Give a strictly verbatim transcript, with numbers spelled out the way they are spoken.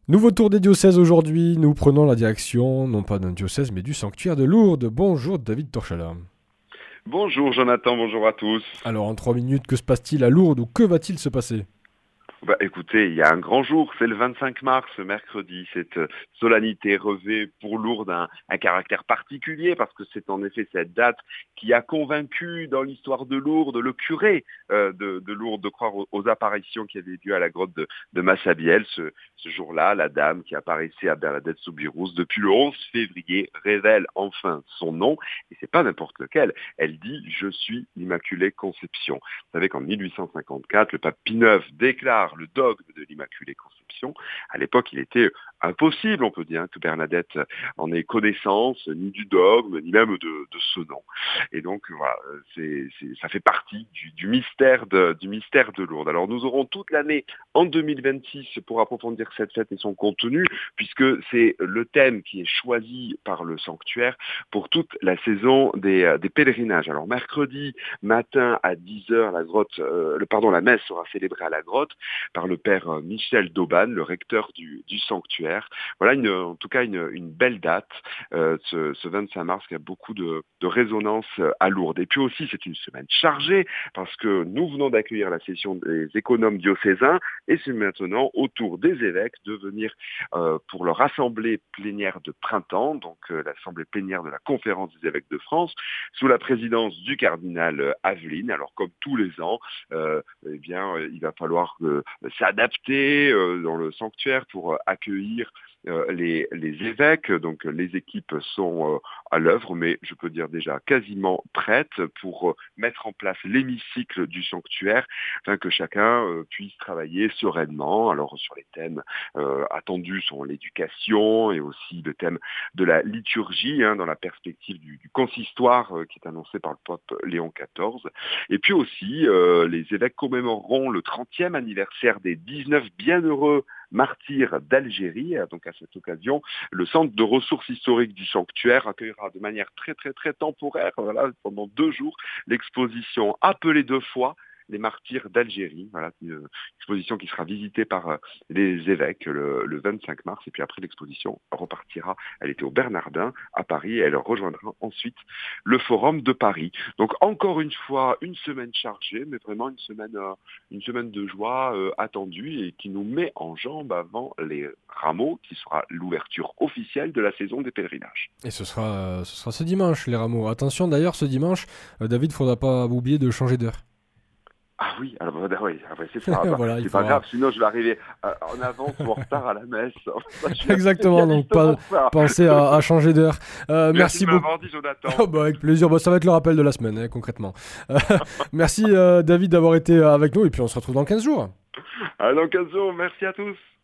Nouveau tour des diocèses aujourd'hui, nous prenons la direction, non pas d'un diocèse, mais du sanctuaire de Lourdes. Bonjour David Torchala. Bonjour Jonathan, bonjour à tous. Alors en trois minutes, que se passe-t-il à Lourdes ou que va-t-il se passer ? Bah, écoutez, il y a un grand jour, c'est le vingt-cinq mars, mercredi. Cette euh, solennité revêt pour Lourdes un, un caractère particulier parce que c'est en effet cette date qui a convaincu dans l'histoire de Lourdes le curé euh, de, de Lourdes de croire aux, aux apparitions qui avaient lieu à la grotte de, de Massabielle. Ce, ce jour-là, la dame qui apparaissait à Bernadette Soubirous depuis le onze février révèle enfin son nom. Et c'est pas n'importe lequel. Elle dit « Je suis l'Immaculée Conception ». Vous savez qu'en mille huit cent cinquante-quatre, le pape Pie neuf déclare le dogme de l'Immaculée Conception. À l'époque, il était impossible, on peut dire, que Bernadette en ait connaissance, ni du dogme, ni même de, de ce nom. Et donc, voilà, c'est, c'est, ça fait partie du, du, mystère de, du mystère de Lourdes. Alors, nous aurons toute l'année en deux mille vingt-six pour approfondir cette fête et son contenu, puisque c'est le thème qui est choisi par le sanctuaire pour toute la saison des, des pèlerinages. Alors, mercredi matin à dix heures, la grotte, euh, le, pardon, la messe sera célébrée à la grotte par le père Michel Dauban, le recteur du, du sanctuaire. Voilà une, en tout cas une, une belle date, euh, ce, ce vingt-cinq mars, qui a beaucoup de, de résonance à Lourdes. Et puis aussi, c'est une semaine chargée parce que nous venons d'accueillir la session des économes diocésains et c'est maintenant au tour des évêques de venir euh, pour leur assemblée plénière de printemps, donc euh, l'assemblée plénière de la Conférence des évêques de France, sous la présidence du cardinal Aveline. Alors comme tous les ans, euh, eh bien, il va falloir euh, s'adapter euh, dans le sanctuaire pour accueillir Euh, les, les évêques. Donc les équipes sont euh, à l'œuvre, mais je peux dire déjà quasiment prêtes pour euh, mettre en place l'hémicycle du sanctuaire afin que chacun euh, puisse travailler sereinement. Alors sur les thèmes euh, attendus sont l'éducation et aussi le thème de la liturgie, hein, dans la perspective du, du consistoire euh, qui est annoncé par le pape Léon quatorze. Et puis aussi euh, les évêques commémoreront le trentième anniversaire des dix-neuf bienheureux martyrs d'Algérie. Donc à cette occasion, le centre de ressources historiques du sanctuaire accueillera de manière très très très temporaire, voilà, pendant deux jours, l'exposition appelée deux fois les martyrs d'Algérie. Voilà, une exposition qui sera visitée par les évêques le, le vingt-cinq mars. Et puis après, l'exposition repartira. Elle était au Bernardin à Paris et elle rejoindra ensuite le Forum de Paris. Donc encore une fois, une semaine chargée, mais vraiment une semaine, euh, une semaine de joie euh, attendue et qui nous met en jambes avant les rameaux, qui sera l'ouverture officielle de la saison des pèlerinages. Et ce sera, euh, ce sera ce dimanche, les rameaux. Attention d'ailleurs, ce dimanche, euh, David, faudra pas oublier de changer d'heure. Ah oui, alors oui, c'est ça. Bah, voilà, c'est il pas faudra... grave, sinon je vais arriver euh, en avance ou en retard à la messe. Bah, Exactement, donc pas, pensez à, à changer d'heure. Euh, merci merci de m'avoir beaucoup. dit, Jonathan. Oh, bah, avec plaisir, bah, ça va être le rappel de la semaine, hein, concrètement. Euh, merci euh, David d'avoir été avec nous et puis on se retrouve dans quinze jours. À dans quinze jours, merci à tous.